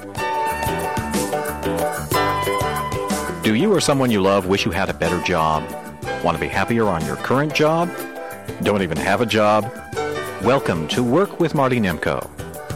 Do you or someone you love wish you had a better job? Want to be happier on your current job? Don't even have a job? Welcome to Work with Marty Nemko.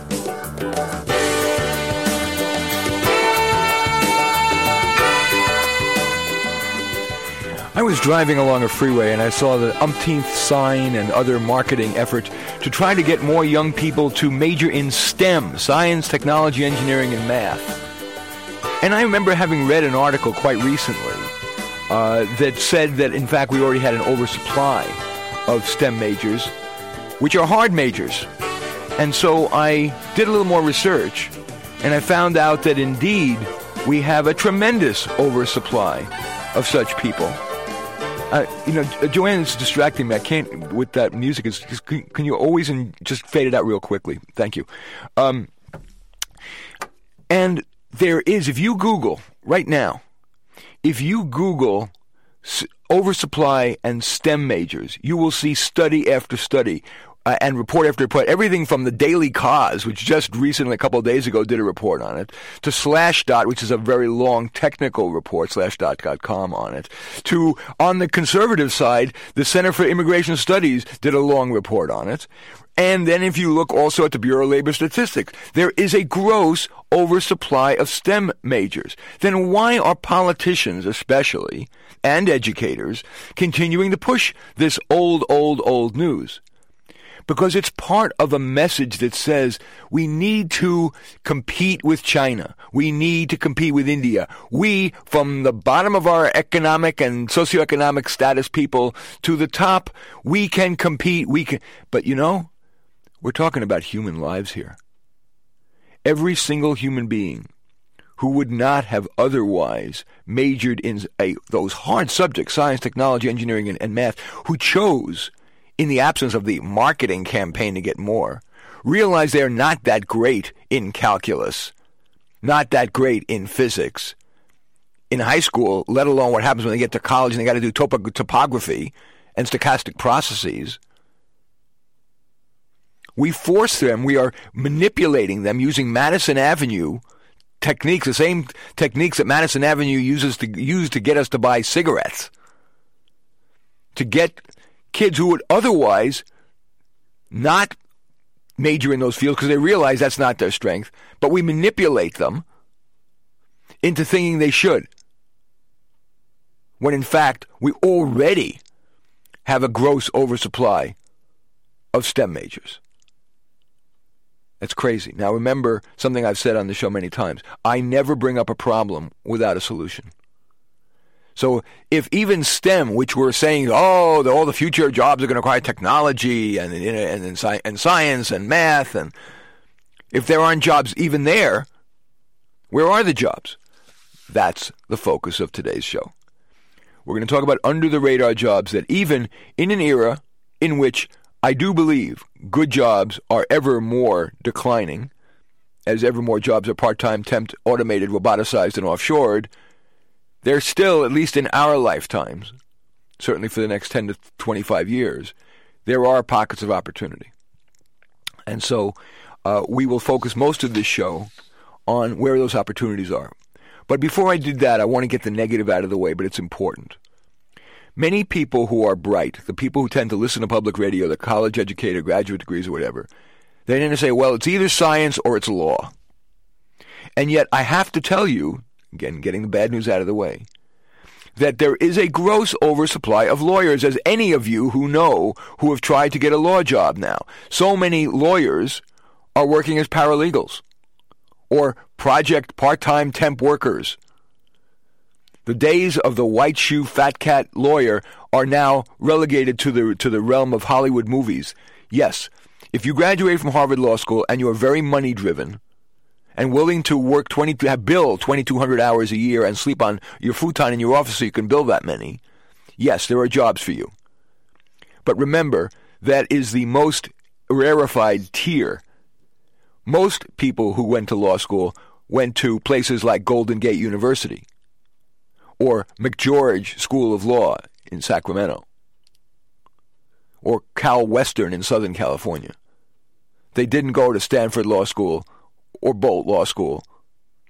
I was driving along a freeway and I saw the umpteenth sign and other marketing effort to try to get more young people to major in STEM, science, technology, engineering, and math. And I remember having read an article quite recently that said that, in fact, we already had an oversupply of STEM majors, which are hard majors. And so I did a little more research, and I found out that, indeed, we have a tremendous oversupply of such people. Joanne is distracting me. I can't with that music. Can you always just fade it out real quickly? Thank you. And there is, if you Google right now, if you Google oversupply and STEM majors, you will see study after study and report after report, everything from the Daily Cause, which just recently, a couple of days ago, did a report on it, to Slashdot, which is a very long technical report, Slashdot.com on it, to, on the conservative side, the Center for Immigration Studies did a long report on it. And then if you look also at the Bureau of Labor Statistics, there is a gross oversupply of STEM majors. Then why are politicians, especially, and educators, continuing to push this old news? Because it's part of a message that says we need to compete with China. We need to compete with India. We, from the bottom of our economic and socioeconomic status people to the top, we can compete. But we're talking about human lives here. Every single human being who would not have otherwise majored in those hard subjects, science, technology, engineering, and math, who chose, in the absence of the marketing campaign to get more, realize they're not that great in calculus, not that great in physics, in high school, let alone what happens when they get to college and they got to do topography and stochastic processes. We force them, we are manipulating them using Madison Avenue techniques, the same techniques that Madison Avenue used to get us to buy cigarettes, to get kids who would otherwise not major in those fields because they realize that's not their strength, but we manipulate them into thinking they should, when in fact we already have a gross oversupply of STEM majors. That's crazy. Now remember something I've said on the show many times. I never bring up a problem without a solution. So if even STEM, which we're saying, all the future jobs are going to require technology and science and math, and if there aren't jobs even there, where are the jobs? That's the focus of today's show. We're going to talk about under-the-radar jobs that even in an era in which I do believe good jobs are ever more declining, as ever more jobs are part-time, temp, automated, roboticized, and offshored, there's still, at least in our lifetimes, certainly for the next 10 to 25 years, there are pockets of opportunity. And so we will focus most of this show on where those opportunities are. But before I do that, I want to get the negative out of the way, but it's important. Many people who are bright, the people who tend to listen to public radio, the college educated, graduate degrees or whatever, they tend to say, well, it's either science or it's law. And yet I have to tell you, again, getting the bad news out of the way, that there is a gross oversupply of lawyers, as any of you who know who have tried to get a law job now. So many lawyers are working as paralegals or project part-time temp workers. The days of the white shoe fat cat lawyer are now relegated to the realm of Hollywood movies. Yes, if you graduate from Harvard Law School and you are very money-driven, and willing to work bill 2,200 hours a year and sleep on your futon in your office so you can bill that many, yes, there are jobs for you. But remember, that is the most rarefied tier. Most people who went to law school went to places like Golden Gate University or McGeorge School of Law in Sacramento or Cal Western in Southern California. They didn't go to Stanford Law School or Bolt Law School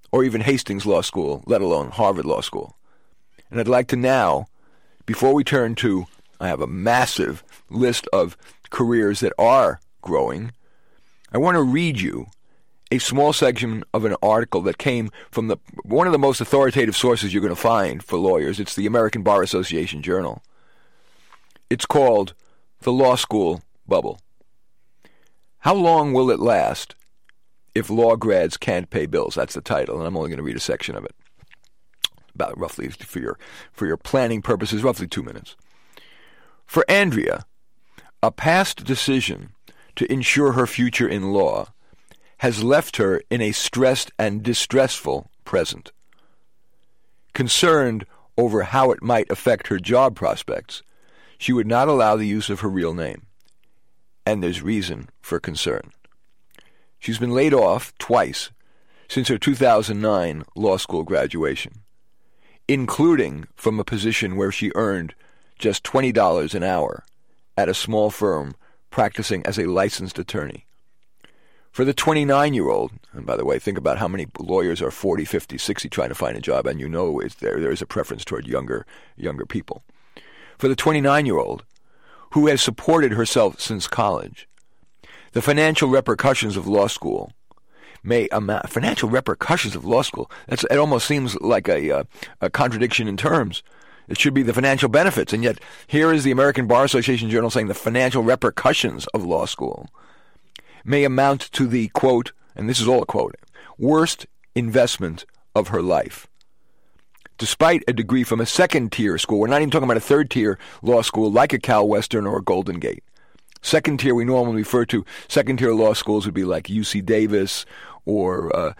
or even Hastings Law School, let alone Harvard Law School. And I'd like to now, before we turn to, I have a massive list of careers that are growing, I want to read you a small section of an article that came from one of the most authoritative sources you're going to find for lawyers. It's the American Bar Association Journal. It's called The Law School Bubble. How long will it last if law grads can't pay bills? That's the title, and I'm only going to read a section of it. About roughly, for your planning purposes, roughly 2 minutes. For Andrea, a past decision to ensure her future in law has left her in a stressed and distressful present. Concerned over how it might affect her job prospects, she would not allow the use of her real name. And there's reason for concern. She's been laid off twice since her 2009 law school graduation, including from a position where she earned just $20 an hour at a small firm practicing as a licensed attorney. For the 29-year-old, and by the way, think about how many lawyers are 40, 50, 60 trying to find a job, and you know there is a preference toward younger people. For the 29-year-old, who has supported herself since college, the financial repercussions of law school may amount. Financial repercussions of law school. It almost seems like a contradiction in terms. It should be the financial benefits, and yet here is the American Bar Association Journal saying the financial repercussions of law school may amount to the, quote, and this is all a quote, worst investment of her life. Despite a degree from a second-tier school, we're not even talking about a third-tier law school like a Cal Western or a Golden Gate. Second-tier, we normally refer to second-tier law schools would be like UC Davis or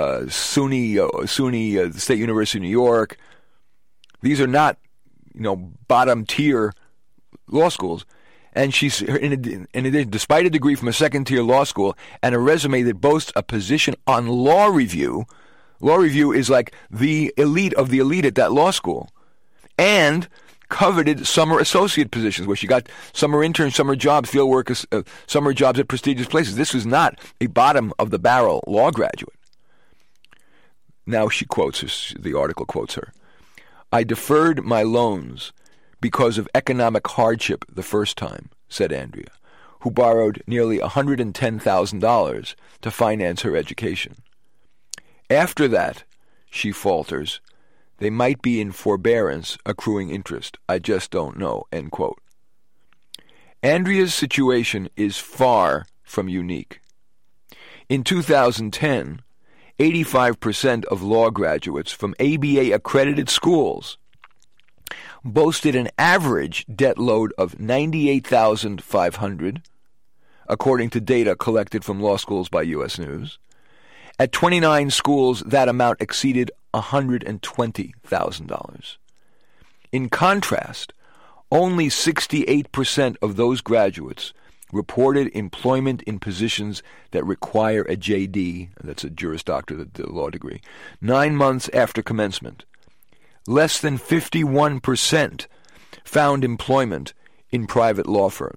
SUNY State University of New York. These are not, bottom-tier law schools. And she's, in addition, despite a degree from a second-tier law school and a resume that boasts a position on law review is like the elite of the elite at that law school, and coveted summer associate positions where she got summer interns, summer jobs, field work, summer jobs at prestigious places. This was not a bottom-of-the-barrel law graduate. Now the article quotes her. I deferred my loans because of economic hardship the first time, said Andrea, who borrowed nearly $110,000 to finance her education. After that, she falters, they might be in forbearance accruing interest. I just don't know, end quote. Andrea's situation is far from unique. In 2010, 85% of law graduates from ABA-accredited schools boasted an average debt load of $98,500, according to data collected from law schools by U.S. News. At 29 schools, that amount exceeded $120,000. In contrast, only 68% of those graduates reported employment in positions that require a JD, that's a Juris Doctor, the law degree, 9 months after commencement. Less than 51% found employment in private law firms.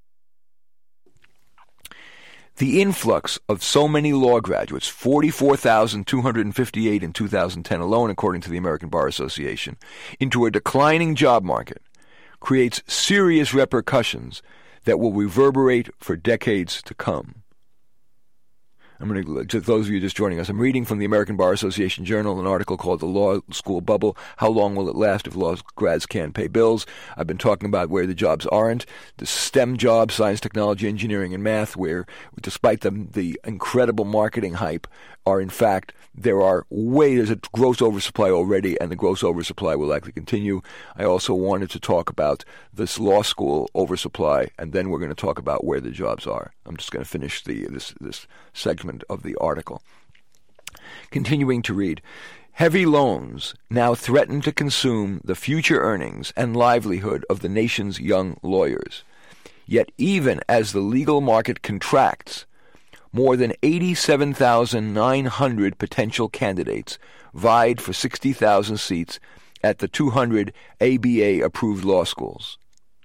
The influx of so many law graduates, 44,258 in 2010 alone, according to the American Bar Association, into a declining job market, creates serious repercussions that will reverberate for decades to come. I'm going to, to those of you just joining us, I'm reading from the American Bar Association Journal an article called The Law School Bubble, How Long Will It Last If Law Grads Can't Pay Bills? I've been talking about where the jobs aren't, the STEM jobs, science, technology, engineering, and math, where despite the incredible marketing hype, are in fact, there's a gross oversupply already, and the gross oversupply will likely continue. I also wanted to talk about this law school oversupply, and then we're going to talk about where the jobs are. I'm just going to finish this segment of the article. Continuing to read, heavy loans now threaten to consume the future earnings and livelihood of the nation's young lawyers. Yet even as the legal market contracts, more than 87,900 potential candidates vied for 60,000 seats at the 200 ABA-approved law schools.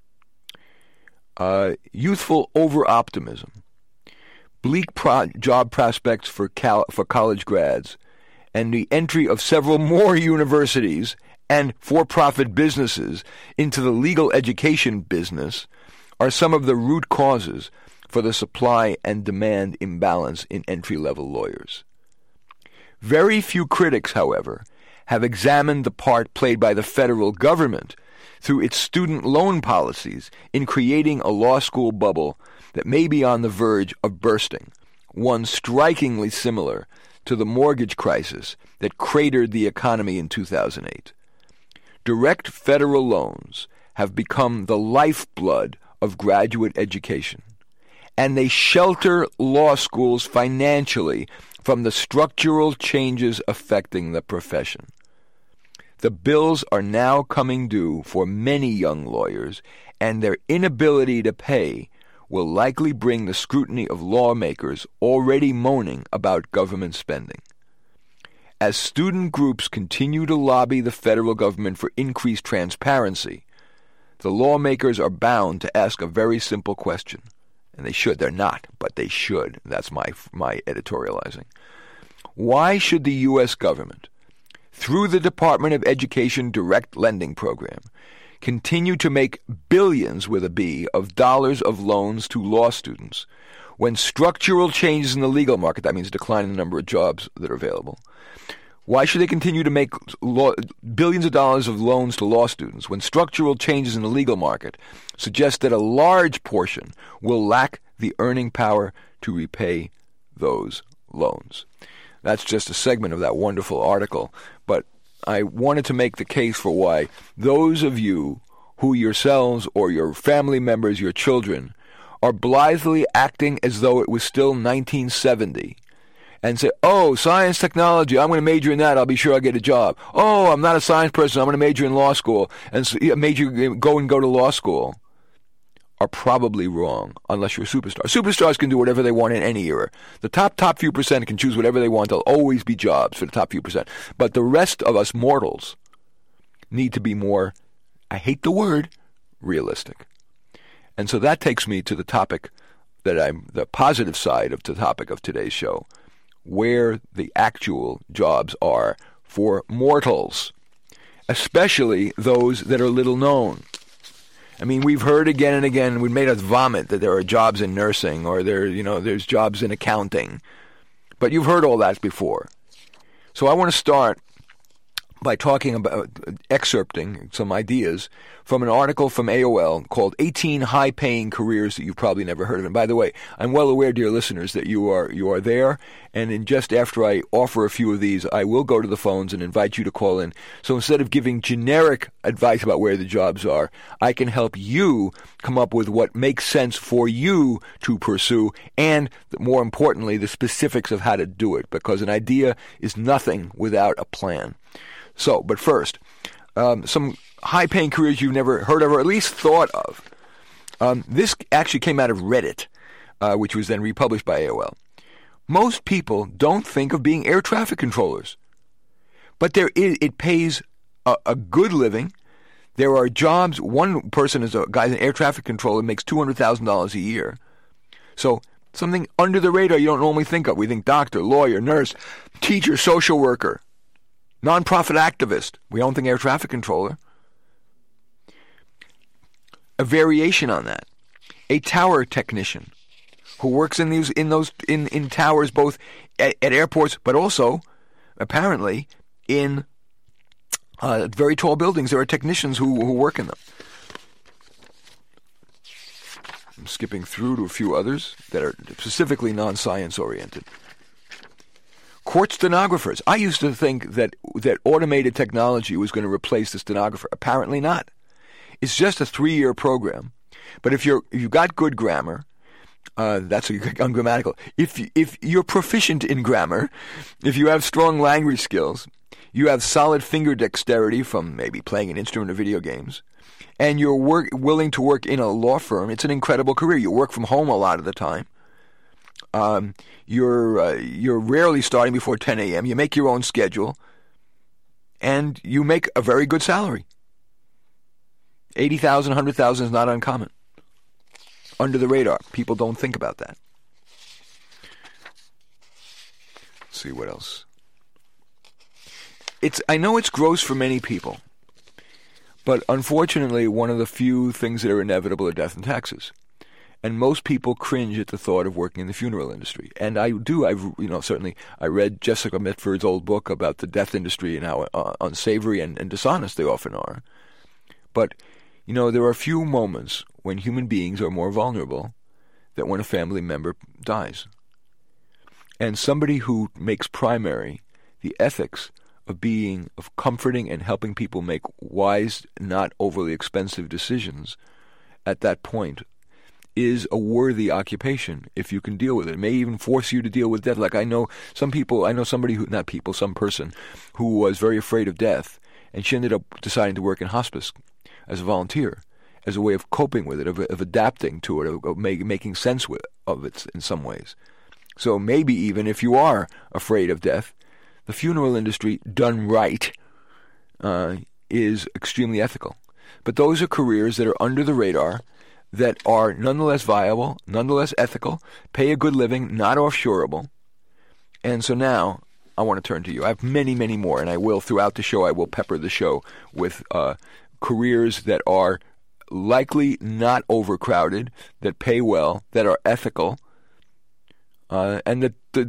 Youthful over-optimism, bleak job prospects for college grads, and the entry of several more universities and for-profit businesses into the legal education business are some of the root causes for the supply and demand imbalance in entry-level lawyers. Very few critics, however, have examined the part played by the federal government through its student loan policies in creating a law school bubble that may be on the verge of bursting, one strikingly similar to the mortgage crisis that cratered the economy in 2008. Direct federal loans have become the lifeblood of graduate education, and they shelter law schools financially from the structural changes affecting the profession. The bills are now coming due for many young lawyers, and their inability to pay will likely bring the scrutiny of lawmakers already moaning about government spending. As student groups continue to lobby the federal government for increased transparency, the lawmakers are bound to ask a very simple question. And they should. They're not, but they should. That's my editorializing. Why should the U.S. government, through the Department of Education Direct Lending Program, continue to make billions with a B of dollars of loans to law students when structural changes in the legal market, that means decline in the number of jobs that are available, why should they continue to make billions of dollars of loans to law students when structural changes in the legal market suggest that a large portion will lack the earning power to repay those loans? That's just a segment of that wonderful article, but I wanted to make the case for why those of you who yourselves or your family members, your children, are blithely acting as though it was still 1970 and say, oh, science, technology, I'm going to major in that, I'll be sure I'll get a job. Oh, I'm not a science person, I'm going to major in law school, and go to law school, are probably wrong, unless you're a superstar. Superstars can do whatever they want in any era. The top few percent can choose whatever they want. There'll always be jobs for the top few percent. But the rest of us mortals need to be more, I hate the word, realistic. And so that takes me to the topic the positive side of the topic of today's show, where the actual jobs are for mortals, especially those that are little known. I mean, we've heard again and again, we've made us vomit that there are jobs in nursing or there's jobs in accounting. But you've heard all that before. So I want to start by talking about, excerpting some ideas from an article from AOL called 18 High-Paying Careers That You've Probably Never Heard of. And by the way, I'm well aware, dear listeners, that you are there. And just after I offer a few of these, I will go to the phones and invite you to call in. So instead of giving generic advice about where the jobs are, I can help you come up with what makes sense for you to pursue and, more importantly, the specifics of how to do it, because an idea is nothing without a plan. So, but first, some high-paying careers you've never heard of or at least thought of. This actually came out of Reddit, which was then republished by AOL. Most people don't think of being air traffic controllers, but it pays a good living. There are jobs. One person is a guy's an air traffic controller, makes $200,000 a year. So something under the radar you don't normally think of. We think doctor, lawyer, nurse, teacher, social worker. Nonprofit activist. We don't think air traffic controller. A variation on that. A tower technician who works in towers both at airports, but also apparently in very tall buildings. There are technicians who work in them. I'm skipping through to a few others that are specifically non-science oriented. Court stenographers. I used to think that automated technology was going to replace the stenographer. Apparently not. It's just a 3-year program. But if you've got good grammar, that's ungrammatical. If you're proficient in grammar, if you have strong language skills, you have solid finger dexterity from maybe playing an instrument or video games, and you're willing to work in a law firm, it's an incredible career. You work from home a lot of the time. You're rarely starting before 10 a.m. You make your own schedule, and you make a very good salary. $80,000, $100,000 is not uncommon. Under the radar. People don't think about that. Let's see what else. I know it's gross for many people, but unfortunately, one of the few things that are inevitable are death and taxes. And most people cringe at the thought of working in the funeral industry. And I do. Certainly, I read Jessica Mitford's old book about the death industry and how unsavory and dishonest they often are. But, there are a few moments when human beings are more vulnerable than when a family member dies. And somebody who makes primary the ethics of comforting and helping people make wise, not overly expensive decisions at that point is a worthy occupation if you can deal with it. It may even force you to deal with death. Like some person who was very afraid of death, and she ended up deciding to work in hospice as a volunteer, as a way of coping with it, of adapting to it, of making sense of it in some ways. So maybe even if you are afraid of death, the funeral industry done right is extremely ethical. But those are careers that are under the radar, that are nonetheless viable, nonetheless ethical, pay a good living, not offshoreable. And so now I want to turn to you. I have many, many more, and I will, throughout the show, I will pepper the show with careers that are likely not overcrowded, that pay well, that are ethical, and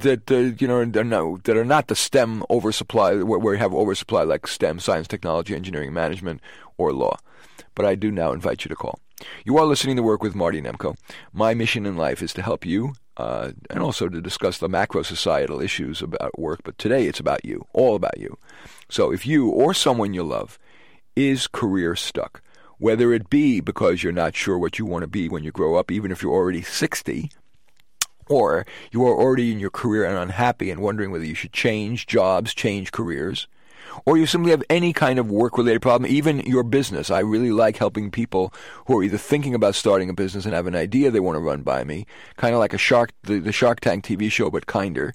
that are not the STEM oversupply, where we have oversupply like STEM, science, technology, engineering, management, or law. But I do now invite you to call. You are listening to Work with Marty Nemko. My mission in life is to help you and also to discuss the macro societal issues about work. But today it's about you, all about you. So if you or someone you love is career stuck, whether it be because you're not sure what you want to be when you grow up, even if you're already 60, or you are already in your career and unhappy and wondering whether you should change jobs, change careers, or you simply have any kind of work-related problem, even your business. I really like helping people who are either thinking about starting a business and have an idea they want to run by me, kind of like the Shark Tank TV show, but kinder.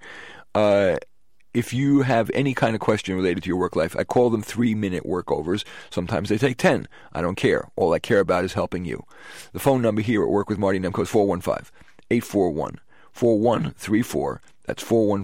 If you have any kind of question related to your work life, I call them 3-minute workovers. Sometimes they take 10. I don't care. All I care about is helping you. The phone number here at Work with Marty Nemko is 415-841-4134. That's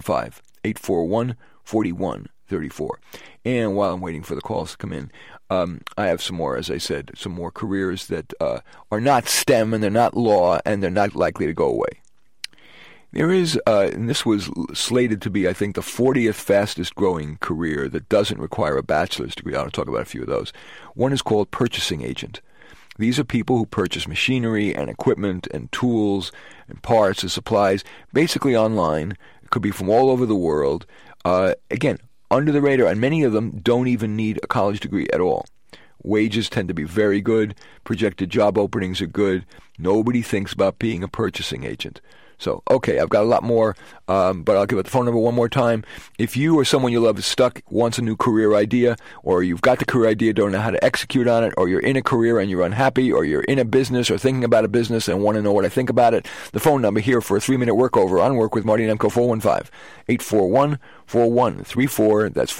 415-841-4134. And while I'm waiting for the calls to come in, I have some more, as I said, some more careers that are not STEM, and they're not law, and they're not likely to go away. There is, and this was slated to be, I think, the 40th fastest growing career that doesn't require a bachelor's degree. I want to talk about a few of those. One is called purchasing agent. These are people who purchase machinery and equipment and tools and parts and supplies, basically online. It could be from all over the world. Again, under the radar, and many of them don't even need a college degree at all. Wages tend to be very good. Projected job openings are good. Nobody thinks about being a purchasing agent. So, okay, I've got a lot more, but I'll give it the phone number one more time. If you or someone you love is stuck, wants a new career idea, or you've got the career idea, don't know how to execute on it, or you're in a career and you're unhappy, or you're in a business or thinking about a business and want to know what I think about it, the phone number here for a 3-minute workover on Work with Marty Nemko, 415-841-4134. That's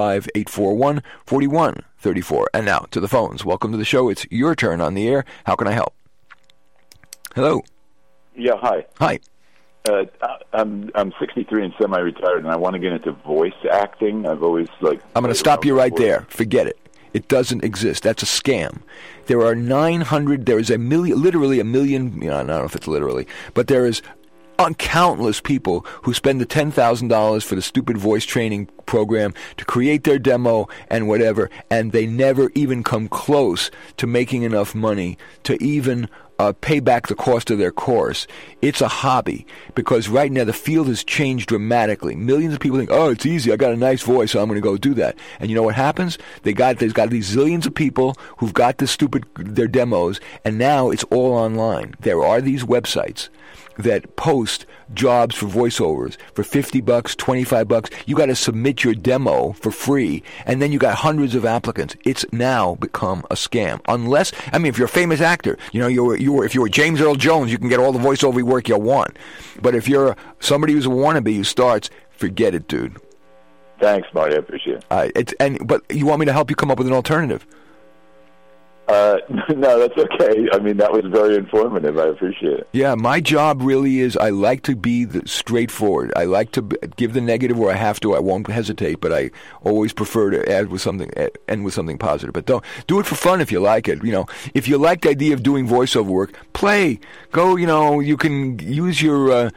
415-841-4134. And now to the phones. Welcome to the show. It's your turn on the air. How can I help? Hello. Yeah, hi. Hi. I'm 63 and semi-retired, and I want to get into voice acting. I've always I'm going to stop you right there. Forget it. It doesn't exist. That's a scam. There are 900. There is a million, literally a million. I don't know if it's literally, but there is countless people who spend the $10,000 for the stupid voice training program to create their demo and whatever, and they never even come close to making enough money to even pay back the cost of their course. It's a hobby, because right now the field has changed dramatically. Millions of people think, oh, it's easy, I got a nice voice, so I'm going to go do that. And you know what happens? There's got these zillions of people who've got their demos, and now it's all online. There are these websites that post jobs for voiceovers for $50, $25. You got to submit your demo for free, and then you got hundreds of applicants. It's now become a scam. Unless, if you're a famous actor, if you were James Earl Jones, you can get all the voiceover work you want. But if you're somebody who's a wannabe who starts, forget it, dude. Thanks, Marty. I appreciate it. But you want me to help you come up with an alternative? No, that's okay. I mean, that was very informative. I appreciate it. Yeah, my job really is I like to be straightforward. I like to give the negative where I have to. I won't hesitate, but I always prefer to end with something positive. But don't do it for fun if you like it. You know, if you like the idea of doing voiceover work, play. Go. You know, you can use the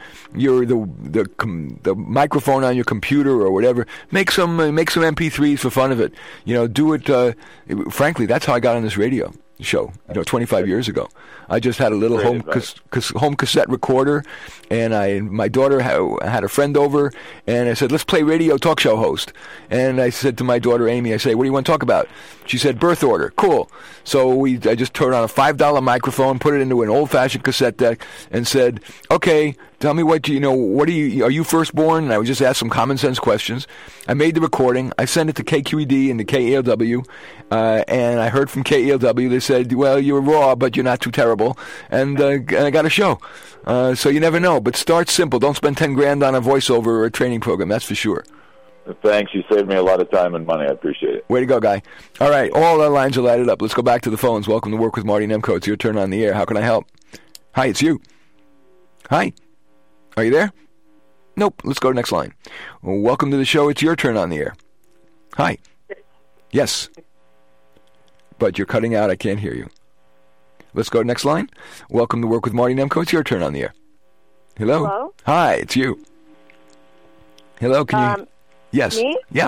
microphone on your computer or whatever. Make some MP3s for fun of it. You know, do it. Frankly, that's how I got on this radio show, 25 years ago. I just had a little home cassette recorder, and my daughter had a friend over, and I said, let's play radio talk show host. And I said to my daughter, Amy, I say, what do you want to talk about? She said, birth order. Cool. So I just turned on a $5 microphone, put it into an old-fashioned cassette deck, and said, okay, tell me are you firstborn? And I would just ask some common sense questions. I made the recording. I sent it to KQED and to KALW, and I heard from KALW. They said, well, you're raw, but you're not too terrible. And I got a show. So you never know. But start simple. Don't spend $10,000 on a voiceover or a training program. That's for sure. Thanks. You saved me a lot of time and money. I appreciate it. Way to go, guy. All right. All our lines are lighted up. Let's go back to the phones. Welcome to Work with Marty Nemko. It's your turn on the air. How can I help? Hi, it's you. Hi. Are you there? Nope. Let's go to the next line. Well, welcome to the show. It's your turn on the air. Hi. Yes. But you're cutting out. I can't hear you. Let's go to the next line. Welcome to Work with Marty Nemko. It's your turn on the air. Hello? Hello? Hi, it's you. Hello, can you... Yes. Me? Yeah.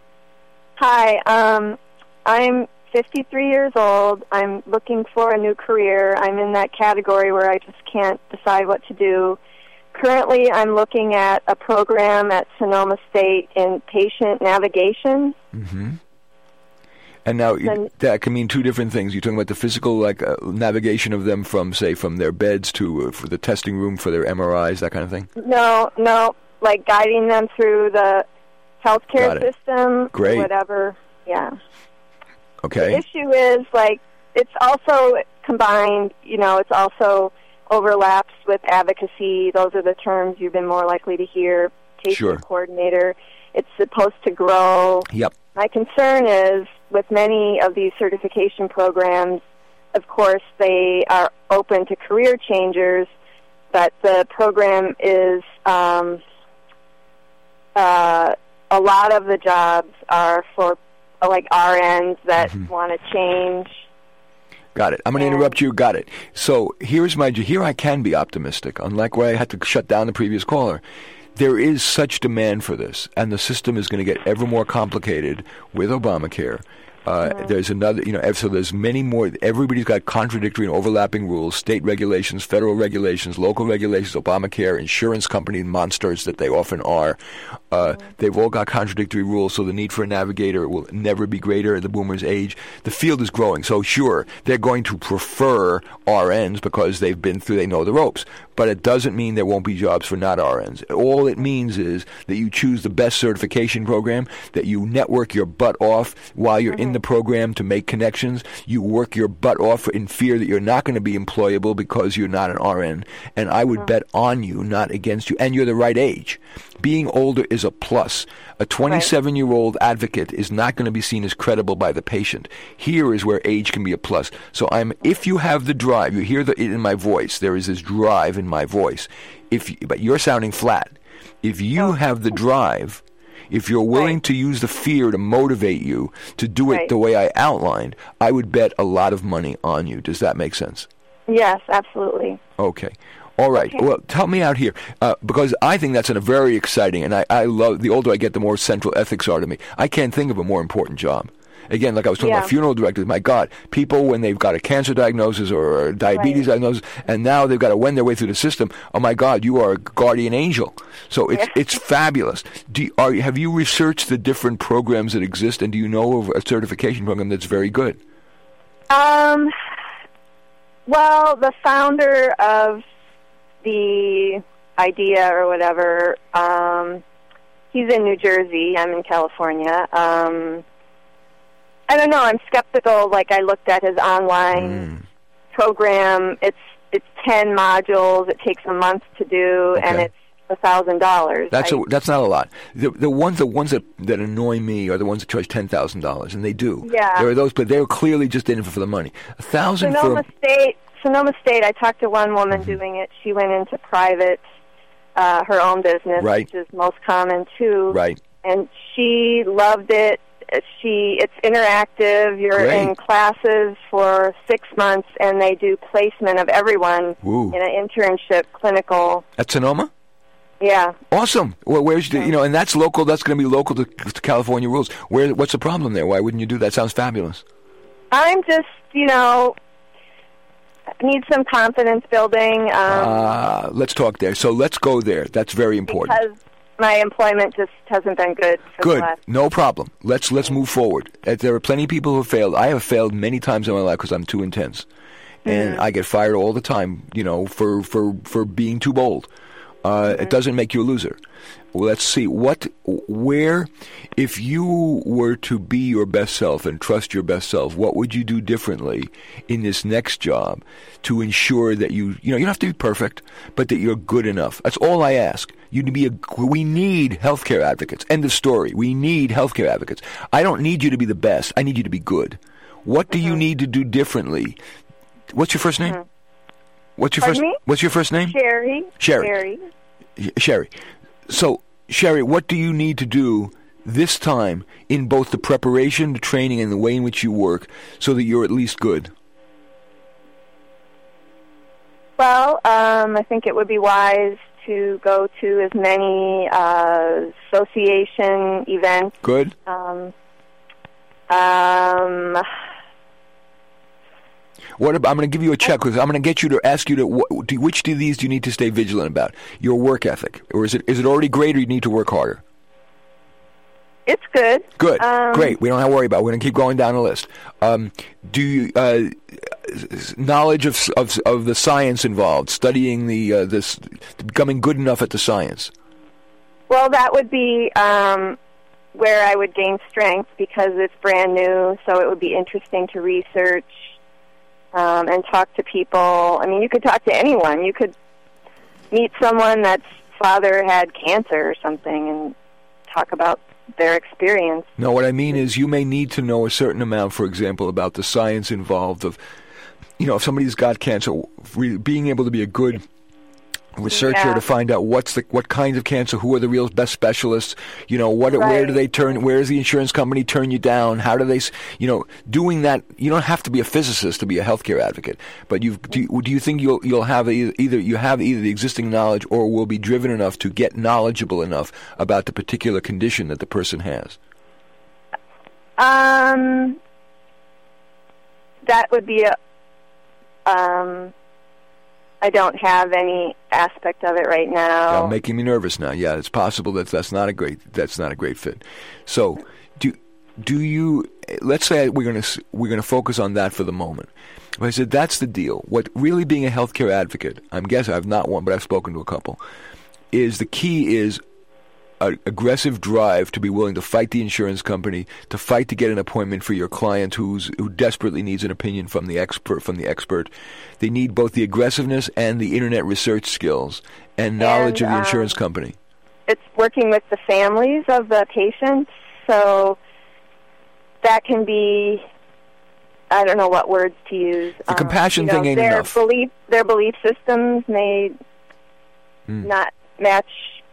Hi, I'm 53 years old. I'm looking for a new career. I'm in that category where I just can't decide what to do. Currently, I'm looking at a program at Sonoma State in patient navigation. Mm-hmm. And now that can mean two different things. You're talking about the physical, navigation of them from their beds to for the testing room for their MRIs, that kind of thing? No, like guiding them through the healthcare system, Great. Whatever, yeah. Okay. The issue is, it's also combined, it's also overlaps with advocacy. Those are the terms you've been more likely to hear. Patient coordinator. It's supposed to grow. Yep. My concern is, with many of these certification programs, of course, they are open to career changers, but the program is... a lot of the jobs are for, RNs that want to change. Got it. I'm going to interrupt you. Got it. So here I can be optimistic, unlike where I had to shut down the previous caller. There is such demand for this, and the system is going to get ever more complicated with Obamacare. There's another, so there's many more. Everybody's got contradictory and overlapping rules, state regulations, federal regulations, local regulations, Obamacare, insurance company monsters that they often are. They've all got contradictory rules, so the need for a navigator will never be greater at the boomers' age. The field is growing, so sure, they're going to prefer RNs because they know the ropes. But it doesn't mean there won't be jobs for not RNs. All it means is that you choose the best certification program, that you network your butt off while you're in the program to make connections. You work your butt off in fear that you're not going to be employable because you're not an RN. And I would bet on you, not against you. And you're the right age. Being older is a plus. A 27-year-old advocate is not going to be seen as credible by the patient. Here is where age can be a plus. So if you have the drive, you hear it in my voice, there is this drive in my voice. But you're sounding flat. If you have the drive, if you're willing to use the fear to motivate you to do it the way I outlined, I would bet a lot of money on you. Does that make sense? Yes, absolutely. Okay. All right. Okay. Well, help me out here, because I think that's a very exciting, and I love, the older I get, the more central ethics are to me. I can't think of a more important job. Again, like I was talking about funeral directors, my God, people when they've got a cancer diagnosis or a diabetes diagnosis, and now they've got to wend their way through the system, oh my God, you are a guardian angel. So it's fabulous. Have you researched the different programs that exist, and do you know of a certification program that's very good? Well, the founder of the idea or whatever, he's in New Jersey, I'm in California. I don't know, I'm skeptical. I looked at his online program. It's 10 modules. It takes a month to do, and $1,000. That's not a lot. The ones that annoy me are the ones that charge $10,000, and they do. Yeah. There are those, but they're clearly just in for the money. Sonoma State. I talked to one woman doing it. She went into private, her own business, right, which is most common too. Right. And she loved it. It's interactive. You're Great. in classes for 6 months, and they do placement of everyone Ooh. in an internship clinical. At Sonoma? Yeah. Awesome. Well, where's and that's local. That's going to be local to California rules. What's the problem there? Why wouldn't you do that? Sounds fabulous. I'm just, need some confidence building. Let's talk there. So let's go there. That's very important. Because my employment just hasn't been good. Good. No problem. Let's move forward. There are plenty of people who have failed. I have failed many times in my life because I'm too intense. And I get fired all the time, for being too bold. It doesn't make you a loser. Well, let's see. If you were to be your best self and trust your best self, what would you do differently in this next job to ensure that you don't have to be perfect, but that you're good enough? That's all I ask. We need healthcare advocates. End of story. We need healthcare advocates. I don't need you to be the best. I need you to be good. What do you need to do differently? What's your first name? What's your first name? Sherry. Sherry. So, Sherry, what do you need to do this time in both the preparation, the training, and the way in which you work so that you're at least good? Well, I think it would be wise to go to as many association events. Good. I'm going to give you a check because I'm going to get you to ask you which of these do you need to stay vigilant about? Your work ethic, or is it already great, or you need to work harder? It's good. Good, great. We don't have to worry about it. We're going to keep going down the list. Do you knowledge of the science involved, studying this, becoming good enough at the science? Well, that would be where I would gain strength because it's brand new. So it would be interesting to research. And talk to people. I mean, you could talk to anyone. You could meet someone that's father had cancer or something and talk about their experience. No, what I mean is you may need to know a certain amount, for example, about the science involved of, if somebody's got cancer, being able to be a good researcher to find out what kinds of cancer, who are the real best specialists, where do they turn, where does the insurance company turn you down, how do they, doing that. You don't have to be a physicist to be a healthcare advocate, but do you think you'll have either the existing knowledge or will be driven enough to get knowledgeable enough about the particular condition that the person has? That would be I don't have any aspect of it right now. You're making me nervous now. Yeah, it's possible that's not a great fit. So, do you? Let's say we're going to focus on that for the moment. I said that's the deal. What really being a healthcare advocate, I'm guessing I've not one, but I've spoken to a couple, is the key is an aggressive drive to be willing to fight the insurance company, to fight to get an appointment for your client who desperately needs an opinion from the expert. They need both the aggressiveness and the internet research skills and knowledge of the insurance company. It's working with the families of the patients, so that can be, I don't know what words to use. The compassion thing ain't enough. Their belief systems may not match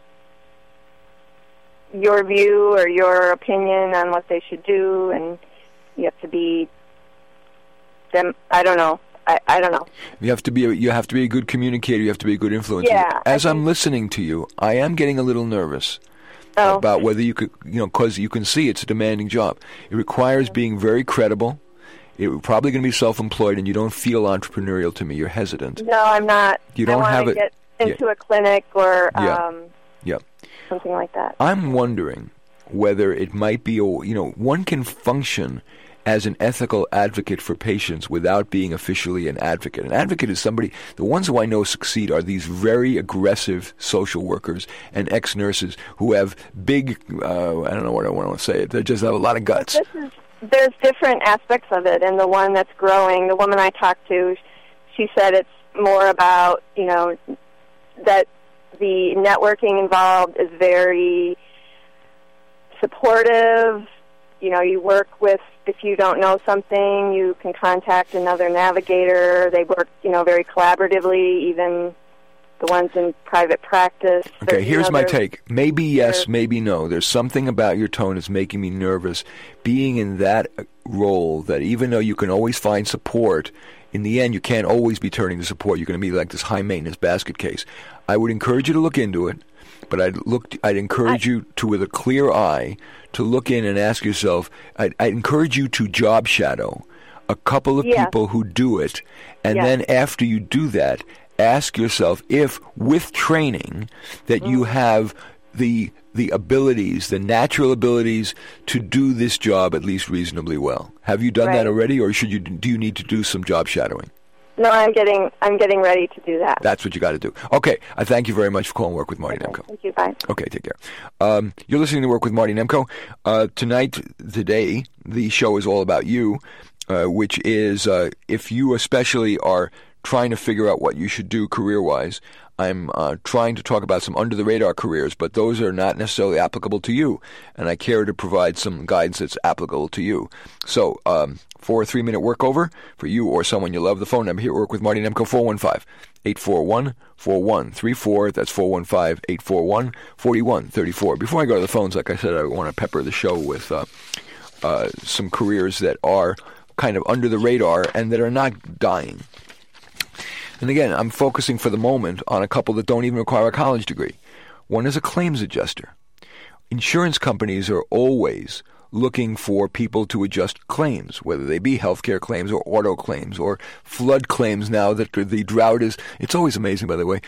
your view or your opinion on what they should do, and you have to be them. I don't know. I don't know. You have to be a good communicator. You have to be a good influencer. Yeah, As I'm listening to you, I am getting a little nervous about whether you could, because you can see it's a demanding job. It requires being very credible. You're probably going to be self-employed, and you don't feel entrepreneurial to me. You're hesitant. No, I'm not. You don't have it. Get into a clinic or something like that. I'm wondering whether it might be, one can function as an ethical advocate for patients without being officially an advocate. An advocate is somebody, the ones who I know succeed are these very aggressive social workers and ex-nurses who have big, I don't know what I want to say, they just have a lot of guts. There's different aspects of it, and the one that's growing, the woman I talked to, she said it's more about, that the networking involved is very supportive. You know, you work with, if you don't know something, you can contact another navigator. They work, you know, very collaboratively, even the ones in private practice. Okay, here's my take. Maybe yes, maybe no. There's something about your tone that's making me nervous. Being in that role, that even though you can always find support, in the end you can't always be turning to support. You're going to be like this high-maintenance basket case. I would encourage you to look into it, but I'd encourage you to, with a clear eye, to look in and ask yourself, I'd encourage you to job shadow a couple of people who do it, and then after you do that, ask yourself if, with training, that you have the abilities, the natural abilities to do this job at least reasonably well. Have you done that already, or do you need to do some job shadowing? No, I'm getting ready to do that. That's what you got to do. Okay, I thank you very much for calling Work with Marty Nemko. Thank you, bye. Okay, take care. You're listening to Work with Marty Nemko. Today, the show is all about you, which is if you especially are trying to figure out what you should do career-wise. I'm trying to talk about some under-the-radar careers, but those are not necessarily applicable to you, and I care to provide some guidance that's applicable to you. So, for a 3-minute workover for you or someone you love, the phone number here at Work with Marty Nemko, 415-841-4134. That's 415-841-4134. Before I go to the phones, like I said, I want to pepper the show with some careers that are kind of under the radar and that are not dying. And again, I'm focusing for the moment on a couple that don't even require a college degree. One is a claims adjuster. Insurance companies are always looking for people to adjust claims, whether they be healthcare claims or auto claims or flood claims now that the drought is. It's always amazing, by the way.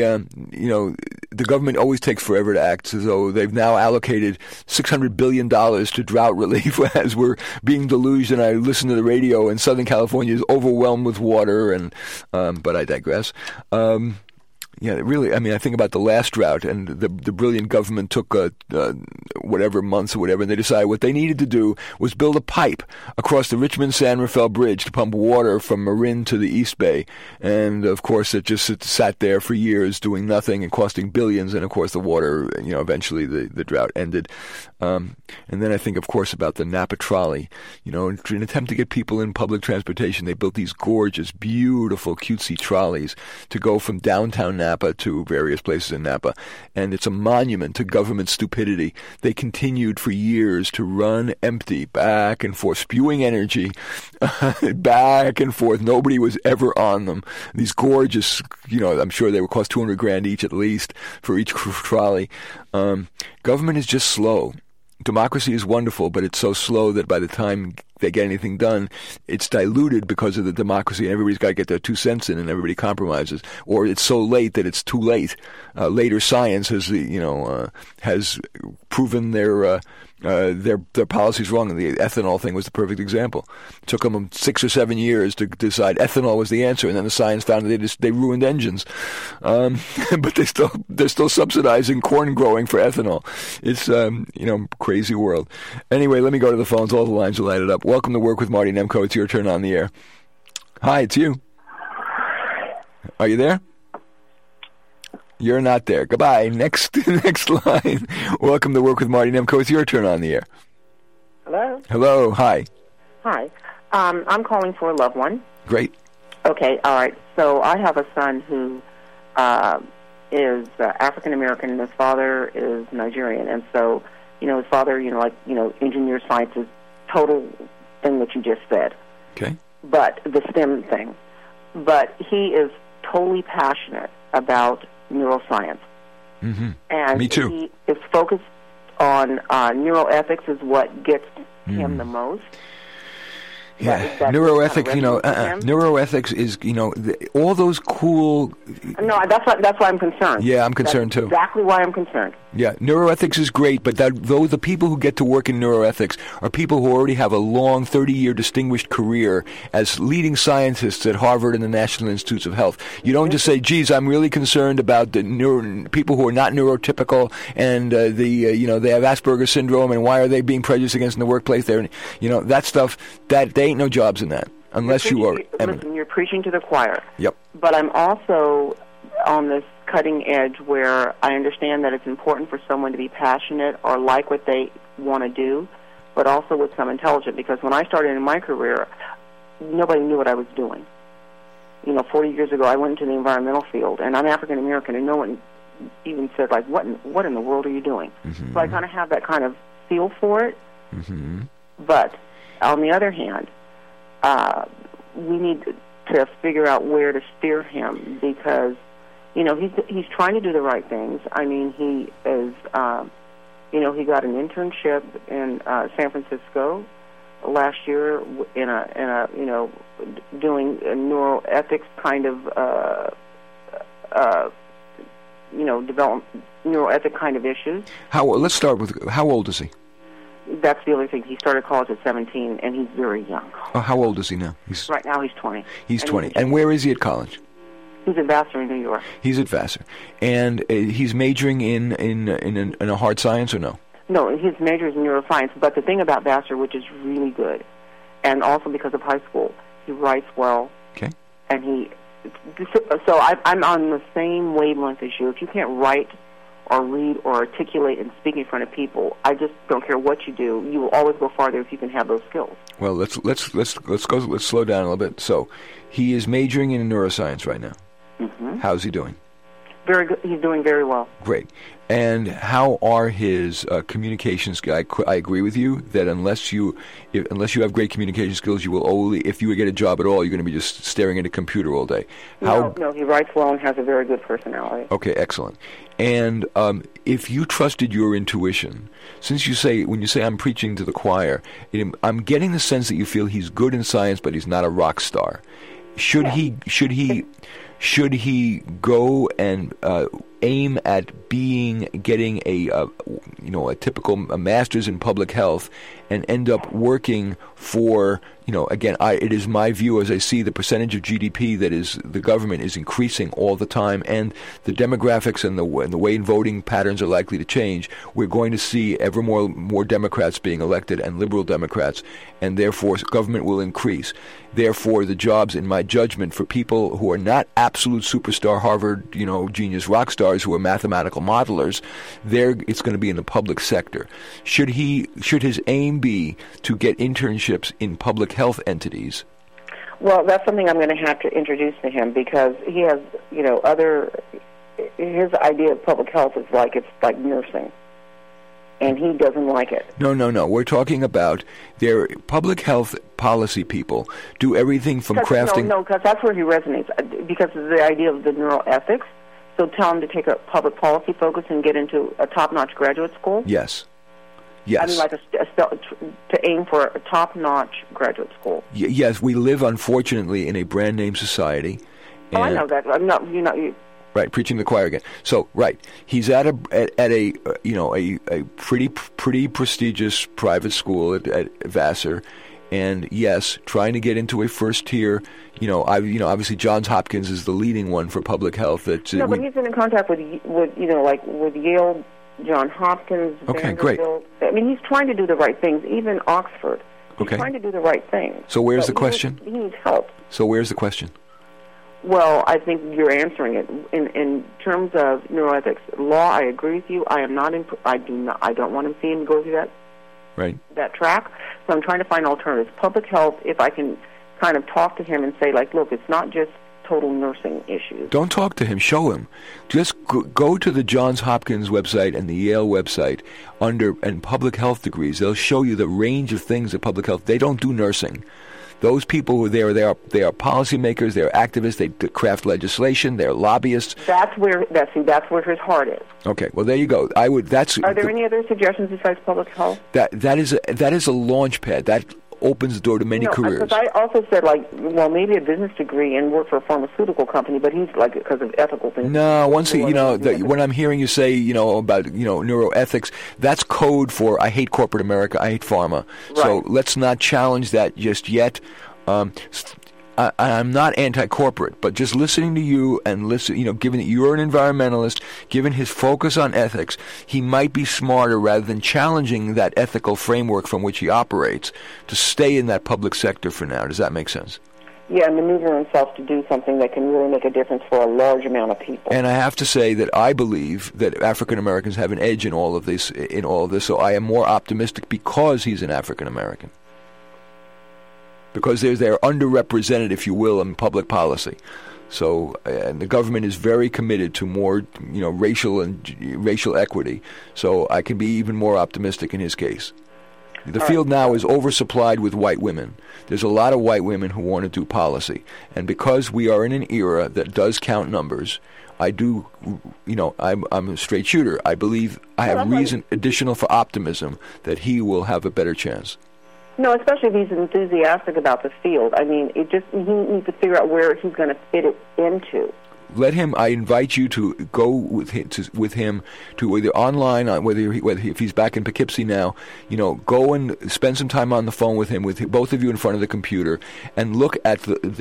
The government always takes forever to act, as though they've now allocated $600 billion to drought relief as we're being deluged. And I listen to the radio, and Southern California is overwhelmed with water. And but I digress. Yeah, really, I mean, I think about the last drought, and the brilliant government took whatever months or whatever, and they decided what they needed to do was build a pipe across the Richmond-San Rafael Bridge to pump water from Marin to the East Bay. And, of course, it just sat there for years doing nothing and costing billions, and, of course, the water, eventually the drought ended. And then I think, of course, about the Napa trolley. In an attempt to get people in public transportation, they built these gorgeous, beautiful, cutesy trolleys to go from downtown Napa to various places in Napa, and it's a monument to government stupidity. They continued for years to run empty, back and forth, spewing energy, back and forth. Nobody was ever on them. These gorgeous, I'm sure they would cost $200,000 each at least for each trolley. Government is just slow. Democracy is wonderful, but it's so slow that by the time they get anything done, it's diluted because of the democracy, and everybody's got to get their 2 cents in, and everybody compromises. Or it's so late that it's too late. Later science has, has proven their policies wrong. And the ethanol thing was the perfect example. It took them 6 or 7 years to decide ethanol was the answer, and then the science found that they ruined engines. But they're still subsidizing corn growing for ethanol. It's crazy world. Anyway, let me go to the phones. All the lines are lighted up. Welcome to Work with Marty Nemko. It's your turn on the air. Hi, it's you. Are you there? You're not there. Goodbye. Next line. Welcome to Work with Marty Nemko. It's your turn on the air. Hello? Hello. Hi. Hi. I'm calling for a loved one. Great. Okay. All right. So I have a son who is African American, and his father is Nigerian. And so, his father, engineer, scientist, total thing that you just said. Okay. But the STEM thing. But he is totally passionate about neuroscience. Mm-hmm. And me too. He is focused on neuroethics is what gets him the most. Yeah, neuroethics. Neuroethics is all those cool. No, that's why I'm concerned. Yeah, I'm concerned too. Exactly why I'm concerned. Yeah, neuroethics is great, but though the people who get to work in neuroethics are people who already have a long 30-year distinguished career as leading scientists at Harvard and the National Institutes of Health. You don't just say, "Geez, I'm really concerned about the people who are not neurotypical and they have Asperger's syndrome, and why are they being prejudiced against in the workplace?" There, that stuff that they ain't no jobs in that unless you are. Listen, you're preaching to the choir. Yep. But I'm also on this cutting edge where I understand that it's important for someone to be passionate or like what they want to do, but also with some intelligence. Because when I started in my career, nobody knew what I was doing. 40 years ago, I went into the environmental field, and I'm African American, and no one even said, like, what in the world are you doing? Mm-hmm. So I kind of have that kind of feel for it. Mm-hmm. But on the other hand, we need to figure out where to steer him, because he's trying to do the right things. I mean, he is he got an internship in San Francisco last year in a doing a neuroethics kind of develop neuroethic kind of issues. Let's start with, how old is he? That's the other thing. He started college at 17, and he's very young. Oh, how old is he now? Right now he's 20. He's 20. And where is he at college? He's at Vassar in New York. He's at Vassar. And he's majoring in a hard science, or no? No, his major is in neuroscience. But the thing about Vassar, which is really good, and also because of high school, he writes well. Okay. And so I'm on the same wavelength as you. If you can't write or read or articulate and speak in front of people, I just don't care what you do. You will always go farther if you can have those skills. Well, let's slow down a little bit. So, he is majoring in neuroscience right now. Mm-hmm. How's he doing? Very good. He's doing very well. Great. And how are his communication skills? I agree with you that unless you have great communication skills, you will only, if you get a job at all, you're going to be just staring at a computer all day. No, he writes well and has a very good personality. Okay, excellent. And if you trusted your intuition, when you say I'm preaching to the choir, I'm getting the sense that you feel he's good in science, but he's not a rock star. Should he go and aim at getting a typical master's in public health and end up working for, again, it is my view as I see the percentage of GDP that is the government is increasing all the time, and the demographics and the way voting patterns are likely to change. We're going to see ever more Democrats being elected and liberal Democrats, and therefore government will increase. Therefore, the jobs, in my judgment, for people who are not absolute superstar Harvard, genius rock stars who are mathematical modelers, it's going to be in the public sector. Should his aim be to get internships in public health entities? Well, that's something I'm going to have to introduce to him, because he has, his idea of public health is it's like nursing. And he doesn't like it. No. We're talking about their public health policy people do everything from crafting... No, because that's where he resonates, because of the idea of the neuroethics. So tell him to take a public policy focus and get into a top-notch graduate school? Yes. I mean, to aim for a top-notch graduate school. Yes, we live, unfortunately, in a brand-name society. I know that. I'm not... Right, preaching to the choir again. So, right, he's at a pretty prestigious private school at Vassar, and yes, trying to get into a first tier. Obviously Johns Hopkins is the leading one for public health. But he's in contact with Yale, Johns Hopkins. Okay, great. I mean, he's trying to do the right things. Even Oxford. He's trying to do the right things. So where's the question? He needs help. So where's the question? Well, I think you're answering it in terms of neuroethics law. I agree with you. I don't want to see him go through that track. So I'm trying to find alternatives. Public health. If I can kind of talk to him and say, look, it's not just total nursing issues. Don't talk to him. Show him. Just go to the Johns Hopkins website and the Yale website and public health degrees. They'll show you the range of things at public health. They don't do nursing. Those people who are there, they are policymakers, they're activists, they craft legislation, they're lobbyists. That's where his heart is. Okay, well there you go. Are there any other suggestions besides public health? That is a launch pad. That opens the door to many careers. Because I also said, maybe a business degree and work for a pharmaceutical company, but he's because of ethical things. No, when I'm hearing you say, about, neuroethics, that's code for I hate corporate America, I hate pharma. Right. So let's not challenge that just yet. I'm not anti-corporate, but just listening to you and given that you're an environmentalist, given his focus on ethics, he might be smarter rather than challenging that ethical framework from which he operates to stay in that public sector for now. Does that make sense? maneuver himself to do something that can really make a difference for a large amount of people. And I have to say that I believe that African Americans have an edge in all of this. So I am more optimistic because he's an African American. Because they're underrepresented, if you will, in public policy. So, and the government is very committed to more, racial equity. So I can be even more optimistic in his case. The field now is oversupplied with white women. There's a lot of white women who want to do policy. And because we are in an era that does count numbers, I'm a straight shooter. I believe I have reason additional for optimism that he will have a better chance. No, especially if he's enthusiastic about the field. I mean, he needs to figure out where he's going to fit it into. I invite you to go with him to either online, whether if he's back in Poughkeepsie now, go and spend some time on the phone with him, with both of you in front of the computer, and look at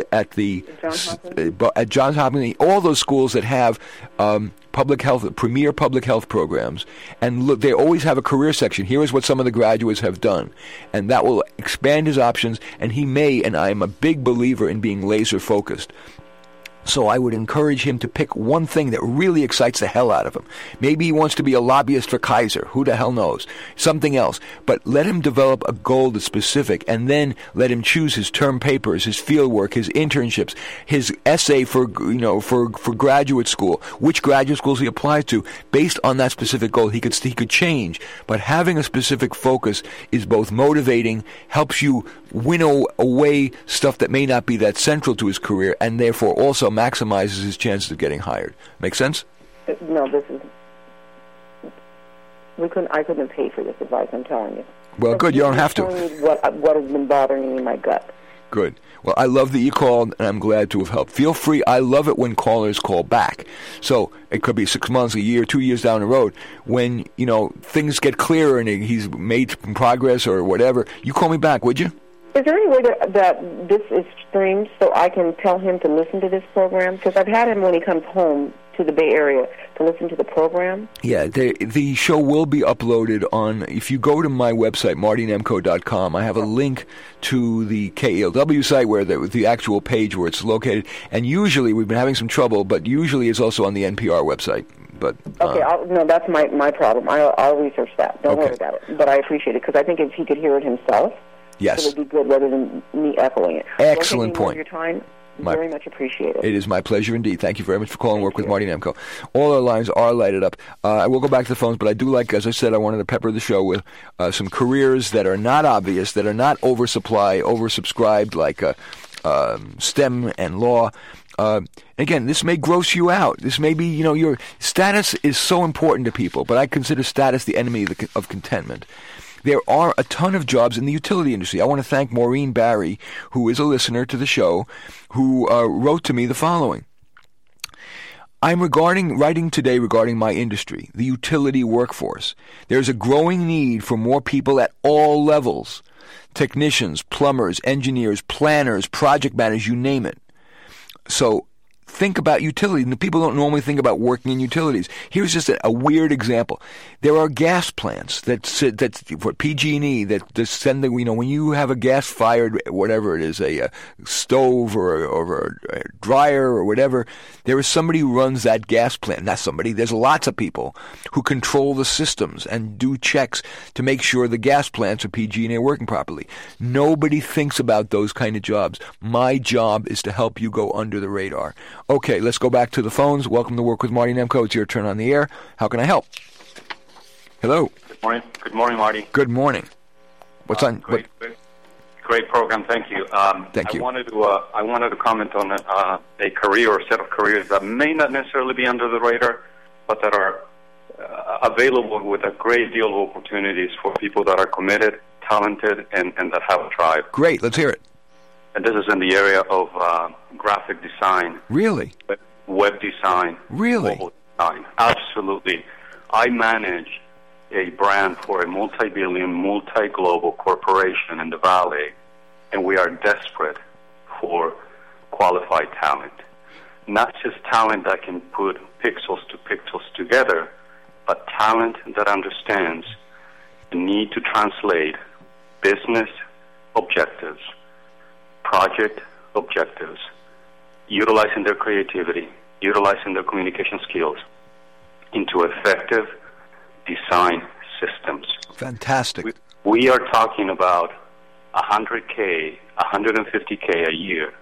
Johns Hopkins, all those schools that have premier public health programs, and look, they always have a career section. Here is what some of the graduates have done, and that will expand his options. And he may, and I am a big believer in being laser focused. So I would encourage him to pick one thing that really excites the hell out of him. Maybe he wants to be a lobbyist for Kaiser. Who the hell knows? Something else. But let him develop a goal that's specific, and then let him choose his term papers, his field work, his internships, his essay for graduate school, which graduate schools he applies to. Based on that specific goal, he could change. But having a specific focus is both motivating, helps you winnow away stuff that may not be that central to his career, and therefore also maximizes his chances of getting hired. Make sense? No, I couldn't have paid for this advice, I'm telling you. Well, good, you don't have to. What has been bothering me in my gut. Good. Well, I love that you called, and I'm glad to have helped. Feel free. I love it when callers call back. So it could be 6 months, a year, 2 years down the road. When, things get clearer and he's made some progress or whatever, you call me back, would you? Is there any way that this is streamed so I can tell him to listen to this program? Because I've had him when he comes home to the Bay Area to listen to the program. Yeah, the show will be uploaded on, if you go to my website, martynemco.com, I have a link to the KELW site where the actual page where it's located. And usually, we've been having some trouble, but usually it's also on the NPR website. But okay, that's my problem. I'll research that. Don't worry about it. But I appreciate it, because I think if he could hear it himself, yes, it would be good rather than me echoing it. Excellent point. Your time, very much appreciated. It is my pleasure indeed. Thank you very much for calling Work with Marty Nemco. All our lines are lighted up. I will go back to the phones, but I do like, as I said, I wanted to pepper the show with some careers that are not obvious, that are not oversubscribed, like STEM and law. Again, this may gross you out. This may be, your status is so important to people, but I consider status the enemy of contentment. There are a ton of jobs in the utility industry. I want to thank Maureen Barry, who is a listener to the show, who wrote to me the following. I'm writing today regarding my industry, the utility workforce. There's a growing need for more people at all levels. Technicians, plumbers, engineers, planners, project managers, you name it. So think about utility. People don't normally think about working in utilities. Here's just a weird example. There are gas plants that's for PG&E that send when you have a gas-fired, whatever it is, a stove or a dryer or whatever, there is somebody who runs that gas plant. Not somebody. There's lots of people who control the systems and do checks to make sure the gas plants or PG&E are working properly. Nobody thinks about those kind of jobs. My job is to help you go under the radar. Okay, let's go back to the phones. Welcome to Work with Marty Nemco. It's your turn on the air. How can I help? Hello. Good morning. Good morning, Marty. Good morning. What's on? Great program. Thank you. Thank you. I wanted to comment on a career or set of careers that may not necessarily be under the radar, but that are available with a great deal of opportunities for people that are committed, talented, and that have a drive. Great. Let's hear it. And this is in the area of graphic design. Really? Web design. Really? Mobile design. Absolutely. I manage a brand for a multi-billion, multi-global corporation in the Valley, and we are desperate for qualified talent. Not just talent that can put pixels to pixels together, but talent that understands the need to translate business objectives, project objectives, utilizing their creativity, utilizing their communication skills into effective design systems. Fantastic. We are talking about $100K, $150K a year,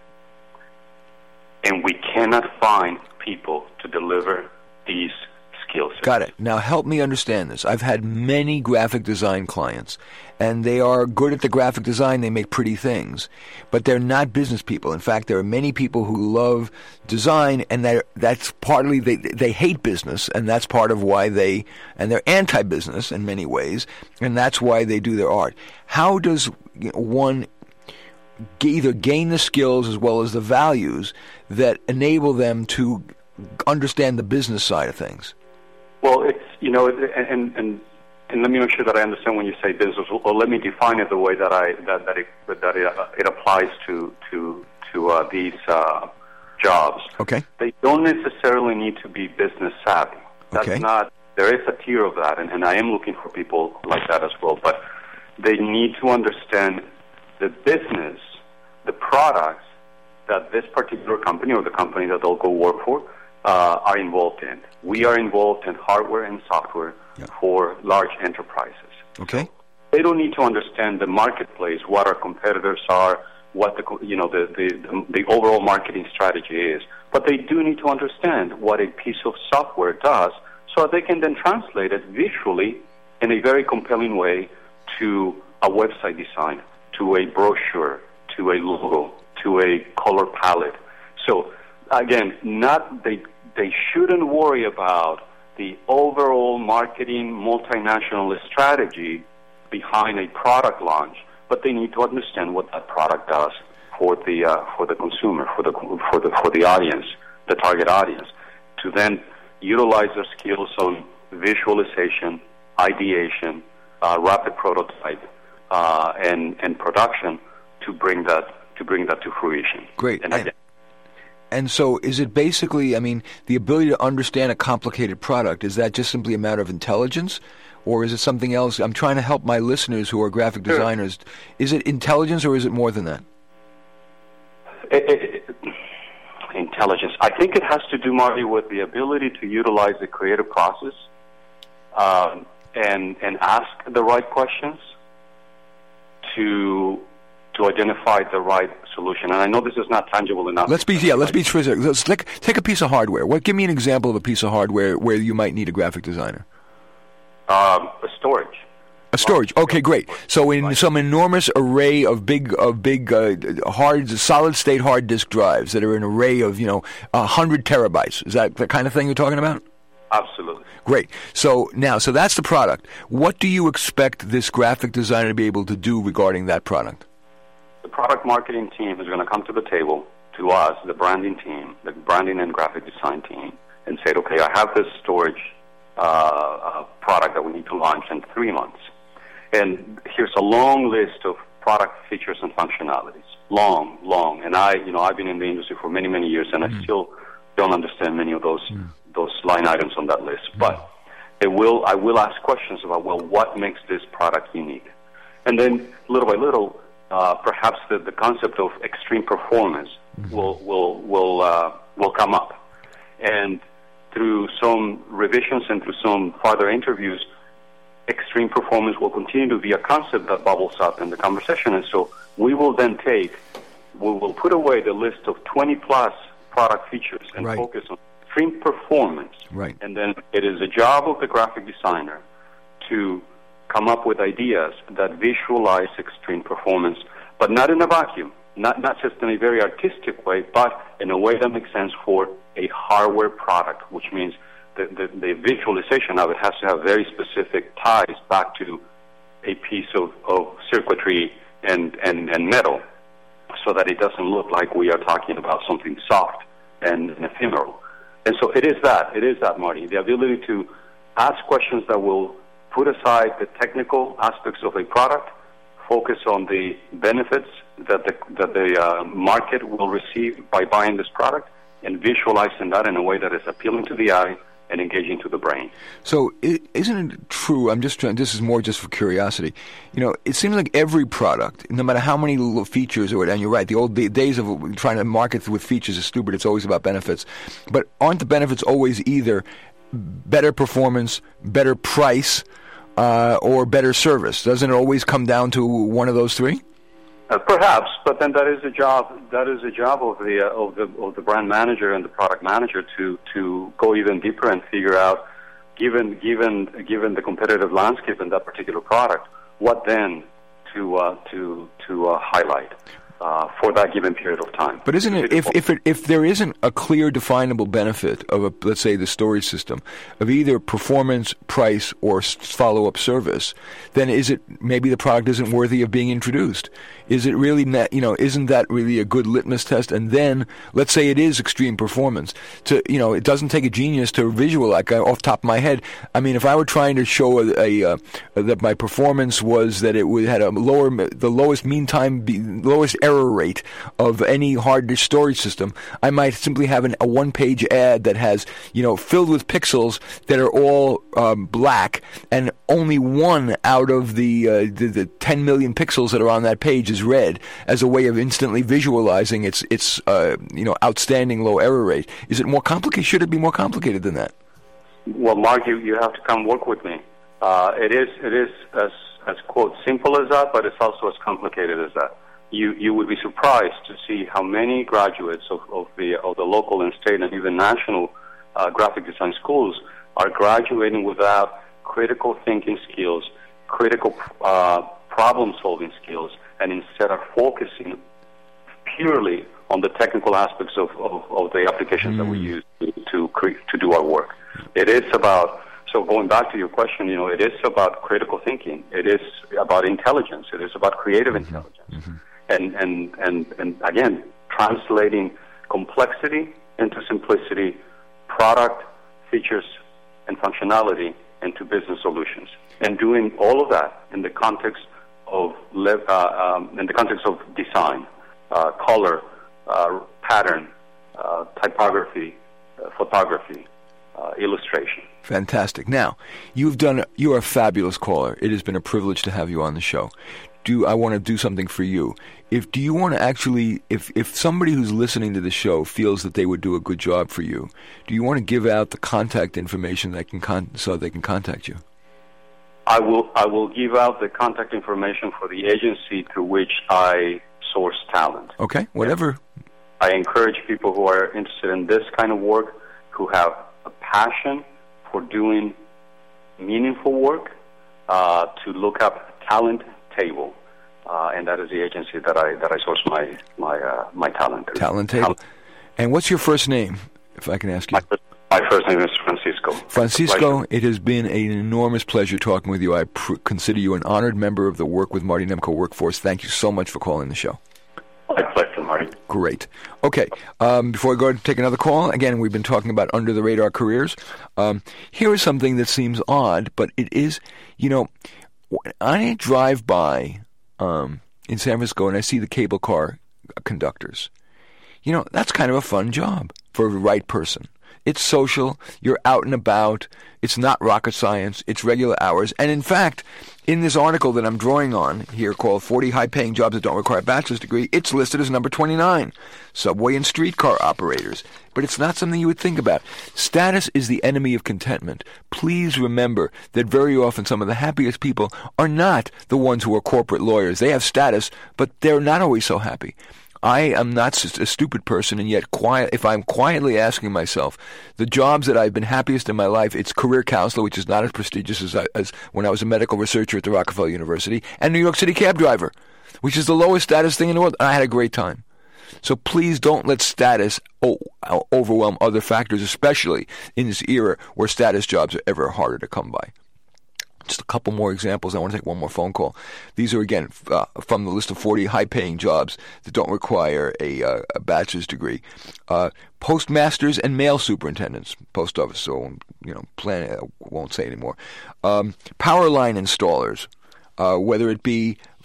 and we cannot find people to deliver these skills. Got it. Now help me understand this. I've had many graphic design clients, and they are good at the graphic design. They make pretty things, but they're not business people. In fact, there are many people who love design, and that's partly they hate business, and that's part of why they're anti-business in many ways, and that's why they do their art. How does one either gain the skills as well as the values that enable them to understand the business side of things? Well, it's, and let me make sure that I understand when you say business, or let me define it the way that it applies to these jobs. Okay. They don't necessarily need to be business savvy. That's okay. not. There is a tier of that, and I am looking for people like that as well. But they need to understand the business, the products that this particular company or the company that they'll go work for are involved in. We are involved in hardware and software for large enterprises. Okay. So they don't need to understand the marketplace, what our competitors are, what the overall marketing strategy is. But they do need to understand what a piece of software does, so they can then translate it visually in a very compelling way to a website design, to a brochure, to a logo, to a color palette. So again, they shouldn't worry about the overall marketing multinational strategy behind a product launch, but they need to understand what that product does for the consumer, for the audience, the target audience, to then utilize their skills on visualization, ideation, rapid prototype, and production to bring that to fruition. Great. And so is it basically, the ability to understand a complicated product, is that just simply a matter of intelligence, or is it something else? I'm trying to help my listeners who are graphic designers. Sure. Is it intelligence, or is it more than that? Intelligence. I think it has to do, Marty, with the ability to utilize the creative process and ask the right questions to identify the right solution. And I know this is not tangible enough. Let's be specific. Let's take a piece of hardware. Give me an example of a piece of hardware where you might need a graphic designer. A storage. A storage. Okay, great. So in some enormous array of big solid state hard disk drives that are an array of 100 terabytes. Is that the kind of thing you're talking about? Absolutely. Great. So that's the product. What do you expect this graphic designer to be able to do regarding that product? The product marketing team is going to come to the table to us, the branding team, the branding and graphic design team, and say, okay, I have this storage product that we need to launch in 3 months. And here's a long list of product features and functionalities. Long. And I've been in the industry for many, many years, and I still don't understand many of those line items on that list. But I will ask questions about, what makes this product unique? And then little by little, perhaps the concept of extreme performance will come up. And through some revisions and through some further interviews, extreme performance will continue to be a concept that bubbles up in the conversation. And so we will put away the list of 20-plus product features and focus on extreme performance. Right. And then it is the job of the graphic designer to come up with ideas that visualize extreme performance, but not in a vacuum, not just in a very artistic way, but in a way that makes sense for a hardware product, which means the visualization of it has to have very specific ties back to a piece of circuitry and metal, so that it doesn't look like we are talking about something soft and ephemeral. And so it is that, Marty, the ability to ask questions that will put aside the technical aspects of a product, focus on the benefits that the market will receive by buying this product, and visualizing that in a way that is appealing to the eye and engaging to the brain. So isn't it true, this is more just for curiosity, it seems like every product, no matter how many little features, and you're right, the days of trying to market with features is stupid, it's always about benefits, but aren't the benefits always either better performance, better price, or better service? Doesn't it always come down to one of those three? Perhaps, but then that is a job of the brand manager and the product manager to go even deeper and figure out, given the competitive landscape in that particular product, what then to highlight for that given period of time. But isn't it if there isn't a clear definable benefit of let's say the storage system of either performance, price, or follow-up service, then is it maybe the product isn't worthy of being introduced? Is it really not, isn't that really a good litmus test? And then let's say it is extreme performance. It doesn't take a genius to visualize. Like off the top of my head, I mean, if I were trying to show that my performance was that it had the lowest mean time, lowest error rate of any hard disk storage system, I might simply have a one-page ad that has, filled with pixels that are all black, and only one out of the 10 million pixels that are on that page is red, as a way of instantly visualizing its outstanding low error rate. Is it more complicated? Should it be more complicated than that? Well, Mark, you have to come work with me. It is as quote simple as that, but it's also as complicated as that. You would be surprised to see how many graduates of the local and state and even national graphic design schools are graduating without critical thinking skills, critical problem-solving skills, and instead are focusing purely on the technical aspects of the applications that we use to do our work. It is about, so going back to your question, it is about critical thinking. It is about intelligence. It is about creative intelligence. And again, translating complexity into simplicity, product, features, and functionality into business solutions, and doing all of that in the context of design, color, pattern, typography, photography, illustration. Fantastic. Now, you're a fabulous caller. It has been a privilege to have you on the show. I want to do something for you. If somebody who's listening to the show feels that they would do a good job for you, do you want to give out the contact information so they can contact you? I will give out the contact information for the agency through which I source talent. Okay, whatever. I encourage people who are interested in this kind of work, who have a passion for doing meaningful work, to look up Talent Table, and that is the agency that I source my talent through. Talent Table. And what's your first name, if I can ask you? My first name is Francisco. Francisco, it has been an enormous pleasure talking with you. I consider you an honored member of the Work with Marty Nemko workforce. Thank you so much for calling the show. My pleasure, Marty. Great. Okay, before I go to take another call, again, we've been talking about under-the-radar careers. Here is something that seems odd, but it is, when I drive by in San Francisco and I see the cable car conductors, that's kind of a fun job for the right person. It's social, you're out and about, it's not rocket science, it's regular hours. And in fact, in this article that I'm drawing on here called 40 High-Paying Jobs That Don't Require a Bachelor's Degree, it's listed as number 29, subway and streetcar operators. But it's not something you would think about. Status is the enemy of contentment. Please remember that very often some of the happiest people are not the ones who are corporate lawyers. They have status, but they're not always so happy. I am not a stupid person, and yet if I'm quietly asking myself, the jobs that I've been happiest in my life, it's career counselor, which is not as prestigious as when I was a medical researcher at the Rockefeller University, and New York City cab driver, which is the lowest status thing in the world, and I had a great time. So please don't let status overwhelm other factors, especially in this era where status jobs are ever harder to come by. Just a couple more examples. I want to take one more phone call. These are, again, from the list of 40 high-paying jobs that don't require a bachelor's degree. Postmasters and mail superintendents. Post office, so, I won't say anymore. Power line installers, whether it be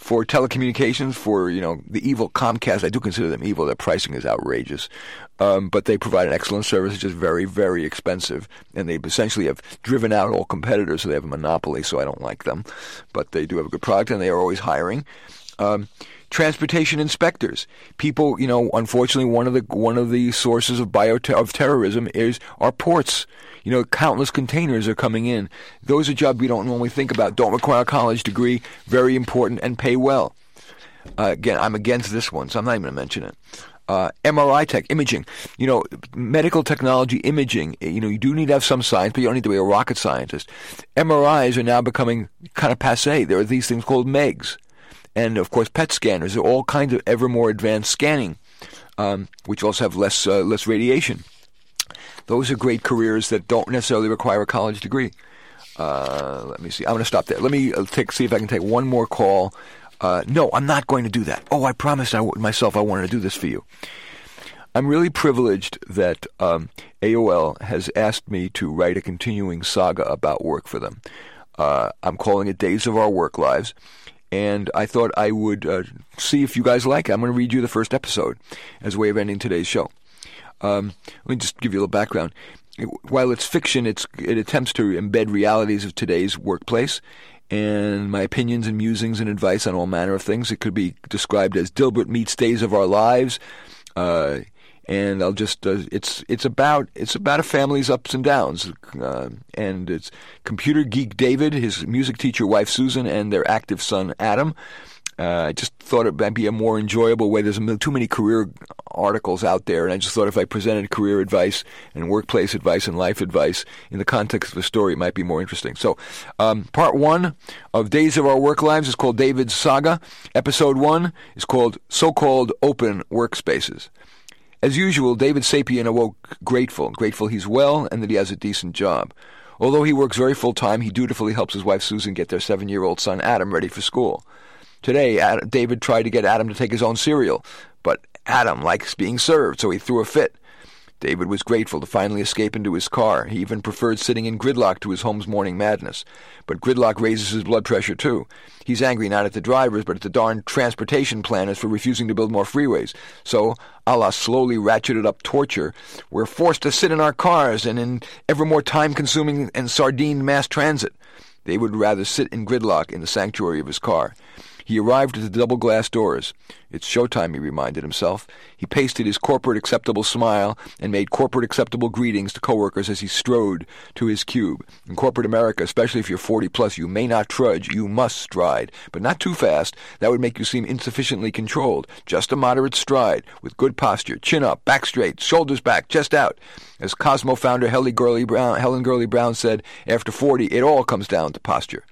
for telecommunications, for, the evil Comcast. I do consider them evil. Their pricing is outrageous. But they provide an excellent service. It's just very, very expensive. And they essentially have driven out all competitors, so they have a monopoly, so I don't like them. But they do have a good product, and they are always hiring. Transportation inspectors. People, unfortunately, one of the sources of terrorism is our ports. Countless containers are coming in. Those are jobs we don't normally think about. Don't require a college degree. Very important and pay well. Again, I'm against this one, so I'm not even going to mention it. MRI tech, imaging. Medical technology imaging. You do need to have some science, but you don't need to be a rocket scientist. MRIs are now becoming kind of passé. There are these things called MEGs. And, of course, PET scanners. There are all kinds of ever more advanced scanning, which also have less radiation. Those are great careers that don't necessarily require a college degree. Let me see. I'm going to stop there. Let me see if I can take one more call. No, I'm not going to do that. Oh, I promised myself I wanted to do this for you. I'm really privileged that AOL has asked me to write a continuing saga about work for them. I'm calling it Days of Our Work Lives. And I thought I would see if you guys like it. I'm going to read you the first episode as a way of ending today's show. Let me just give you a little background. While it's fiction, it attempts to embed realities of today's workplace and my opinions and musings and advice on all manner of things. It could be described as Dilbert meets Days of Our Lives. And I'll just it's about a family's ups and downs, and it's computer geek David, his music teacher wife Susan, and their active son Adam. I just thought it might be a more enjoyable way. There's too many career articles out there, and I just thought if I presented career advice and workplace advice and life advice in the context of a story, it might be more interesting. So, part 1 of Days of Our Work Lives is called David's Saga. Episode 1 is called So-Called Open Workspaces. As usual, David Sapien awoke grateful he's well and that he has a decent job. Although he works very full-time, he dutifully helps his wife Susan get their 7-year-old son Adam ready for school. Today, David tried to get Adam to take his own cereal, but Adam likes being served, so he threw a fit. David was grateful to finally escape into his car. He even preferred sitting in gridlock to his home's morning madness. But gridlock raises his blood pressure, too. He's angry not at the drivers, but at the darn transportation planners for refusing to build more freeways. So, a la slowly ratcheted up torture, we're forced to sit in our cars and in ever more time-consuming and sardined mass transit. They would rather sit in gridlock in the sanctuary of his car. He arrived at the double glass doors. It's showtime, he reminded himself. He pasted his corporate acceptable smile and made corporate acceptable greetings to coworkers as he strode to his cube. In corporate America, especially if you're 40 plus, you may not trudge, you must stride. But not too fast. That would make you seem insufficiently controlled. Just a moderate stride, with good posture, chin up, back straight, shoulders back, chest out. As Cosmo founder Helen Gurley Brown said, after 40, it all comes down to posture.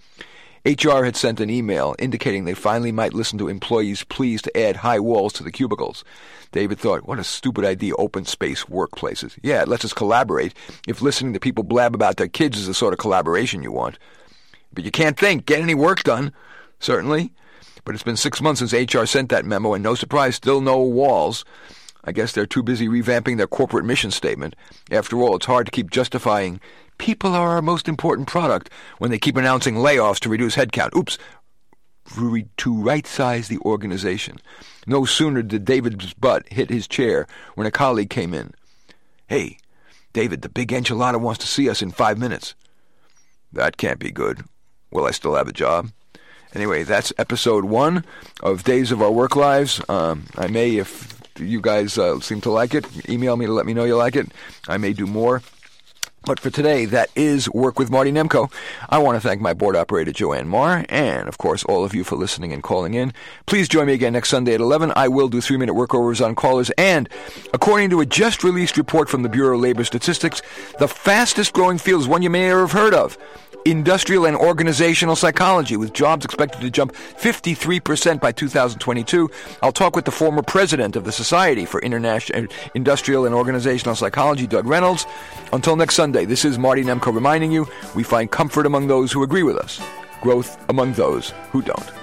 HR had sent an email indicating they finally might listen to employees' pleas to add high walls to the cubicles. David thought, what a stupid idea, open space workplaces. Yeah, it lets us collaborate if listening to people blab about their kids is the sort of collaboration you want. But you can't get any work done, certainly. But it's been 6 months since HR sent that memo, and no surprise, still no walls. I guess they're too busy revamping their corporate mission statement. After all, it's hard to keep justifying people are our most important product when they keep announcing layoffs to reduce headcount. Oops. To right-size the organization. No sooner did David's butt hit his chair when a colleague came in. Hey, David, the big enchilada wants to see us in 5 minutes. That can't be good. Will I still have a job? Anyway, that's episode 1 of Days of Our Work Lives. I may, if you guys seem to like it, email me to let me know you like it. I may do more. But for today, that is Work with Marty Nemko. I want to thank my board operator, Joanne Marr, and, of course, all of you for listening and calling in. Please join me again next Sunday at 11. I will do 3-minute workovers on callers. And, according to a just-released report from the Bureau of Labor Statistics, the fastest-growing field is one you may never have heard of. Industrial and organizational psychology, with jobs expected to jump 53% by 2022. I'll talk with the former president of the Society for International Industrial and Organizational Psychology, Doug Reynolds. Until next Sunday, this is Marty Nemko reminding you, we find comfort among those who agree with us, growth among those who don't.